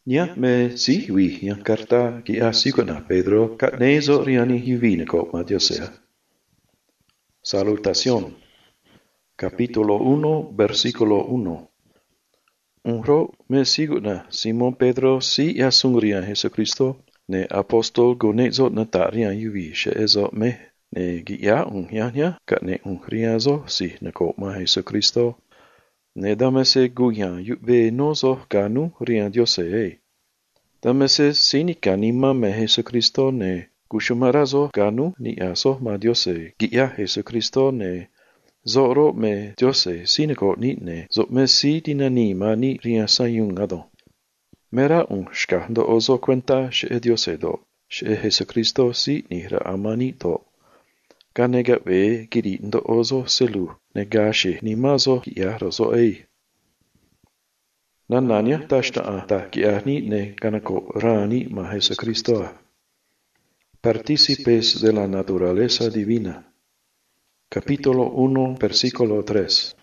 Nia me siwi yang karta ki asikona Pedro kat nezo riani hivine ko Diosea. Salutación. Capítulo 1, versículo 1. Unro me siguna Simon Pedro si yasungrian Jesucristo, ne apostol gonezo natarian yuvi she ezo me, ne gia unhyanya kat ne unhriazo si nako ma Jesucristo, ne damese guyan yube nozo kanu rian Diose e. Damese sini kanima me Jesucristo ne kushumarazo kanu ni aso ma Diose gia Jesucristo ne zoro me Diose siniko ni ne zo me si dinani mani ria sayungado. Mera shkando ozo cuenta she Diose do, she Jesucristo si nihra amani do. Kanega ve giri ndo ozo selu negashi ni mazo kia rozo ei. Nananya tashta ta kiani ne kanako rani ma Jesucristo. Partícipes de la naturaleza divina. Capítulo 1, versículo 3.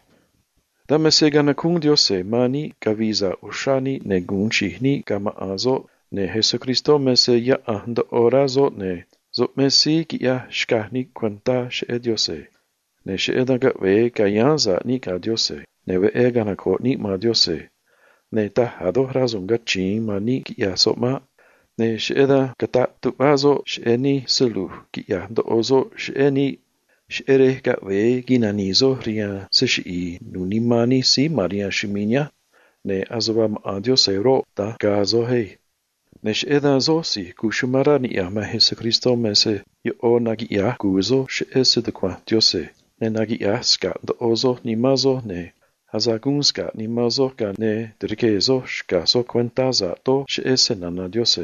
Dame se ganakung Diose mani kavisa ushani ne gunchi ni kama azo ne Jesucristo me se ya ando orazo ne zo me si kia shkahni kwanta she Diose. Ne she edaga ve kayanza ni ka Diose. Ne ve ganako ni ma Diose. Ne ta hado razunga chi mani kia soma. Ne she eda kata tuazo she ni selu kia do ozo she ni Shere ka ve ginanizo ria seshi nunimani si Maria Shiminya ne azova Diose ro ta gazo hei. Ne sheda zo si kushumara ni ama Jesucristo mese yo nagi ya guzo she ese de kwa Diose ne nagi ya ska do ozo ni mazo ne hazagunska ni mazo ka ne drikezo shka so kwentaza to she ese nana Diose.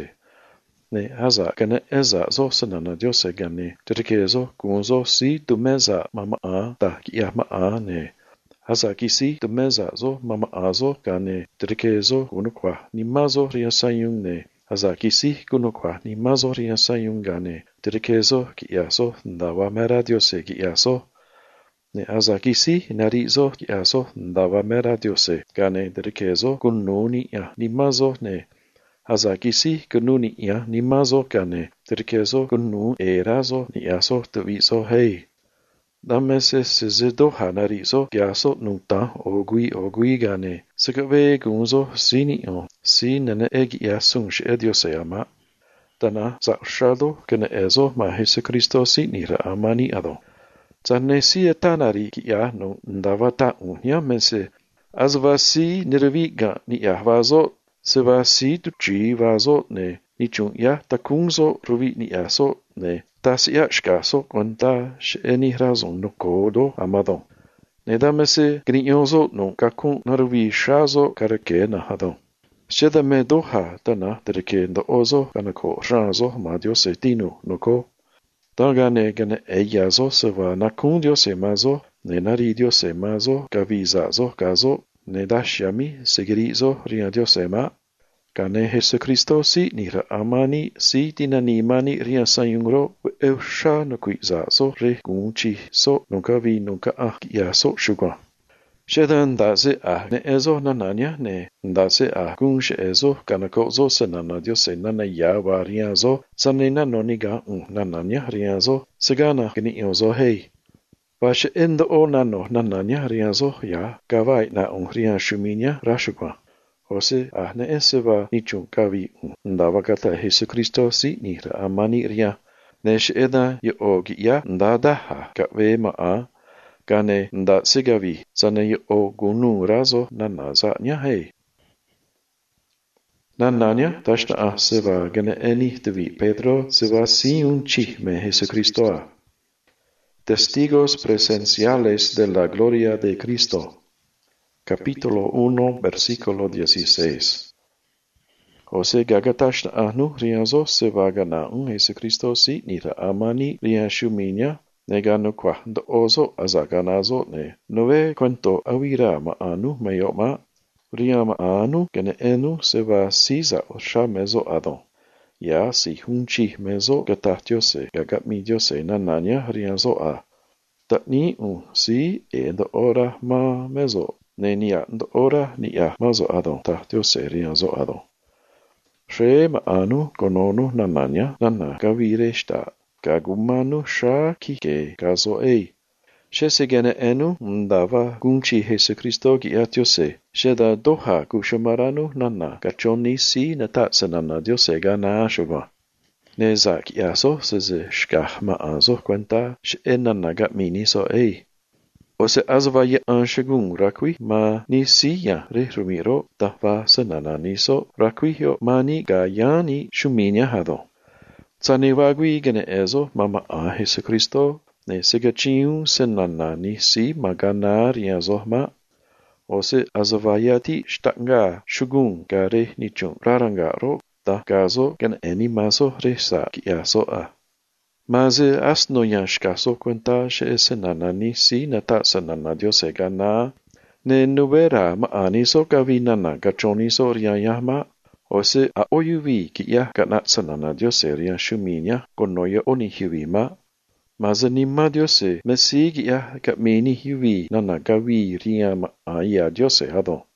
Ne haza gane eza zo senana Diose gane dirikezo gunzo si dumeza mama a ta kia ma a ne haza kisi dumeza zo mama a zo gane dirikezo gunukwa ni mazo ria sayung ne haza kisi gunukwa ni mazo ria sayung gane dirikezo kia so ndawa mera Diose kia so ne haza kisi narizo kia so ndawa mera Diose gane dirikezo gununi ya ni mazo ne Hazakisi kununi ya ni mazo kane, dirikezo kunu erazo ni aso tuviso hei. Damese sezedo hanarizo giaso nunta ogui gane, segave gunzo sini o, si nene egi asung she Diose ama. Dana zakshado kene ezo ma Jesucristo si nira amani ado. Zane si etanari ki ya no ndavata unya mense, azva si nirviga ni ahvazo Seva si tuchi vazo ne nichun ya takunzo ruvi ni aso ne tasia shkaso kwanta sheni razon no kodo amado. Ne damese grinyozo no kakun naruvi shazo karake na hado. Sheda me doha dana dereke ndo ozo kanako razo ma Diose tinu noko. Dagane gane eyazo seva nakun Diose mazo ne nari Diose mazo gavizazo gazo ne dashyami segirizo ria Diose ma. Kane Jesucristo si nira amani si dinani mani ria sayungro eusha no kuizazo re gunchi so nunca vi nunca kia so shugwa. Shedan daze ne ezo nananya ne daze gunshe ezo kanakozo senana Diose nana ya variazo sanena noniga nananya riazo segana gni ozo hei. Vashe endo o nano nananya riazo ya kavai na ria shuminya rashugwa. Ose ne eseva nichun kavi ndavakata Jesucristo si nira amani ria. Nesh eda yo ogi ya ndadaha kave maa. Gane nda segavi zane yo gunu razo nanaza nyahei. Nananya tashna seva gane eni devi Pedro seva si un chi me Jesucristo a. Testigos presenciales de la gloria de Cristo. Capítulo 1, versículo 16. Ose gagatashna ahnu riazo se vagana Jesucristo si nira amani ria shuminya neganu kwa do ozo azaganazo ne nove cuento awira ma anu mayoma ria ma anu gene enu se va siza osha mezo adon. Ya si hunchi mezo gatatiose gagatmi diose nananya riazo a. Tatni si endo ora ma mezo. Ne nia ndo ora nia mazo adon ta Diose riazo adon. Re maanu kononu nananya nana kavireshta. Kagumanu sha kike kazo ei. Shesegene enu ndava gunchi Jesu Kristo giatiose. Sheda doha kushamaranu nana gachoni si natatsanana diosega na ashova. Neza kiaso seze shkah maazo kwenta shenana gatmini so ei. Ose azvaya anshagun rakwi ma nisiya rehrumiro dava sanana niso rakwihyo mani gayani shuminya hado. Tsanewagwi gene ezo mama a Jesu Kristo ne segachiu senana nisi magana riazohma. Ose azvayati shtanga shugun gare nichun rarangaro da gazo gen eni maso resa kiaso a. Maze asno yanshkaso kwenta she senanani si nata senana diosega na ne nubera maani so kavinana gachoni so riayama ose a oyuvi kiya ganat senana dioseria shuminya konoya oni hiwima maze nima diose mesi kiya katmeni hiwi nana gavi riama aya diose hado.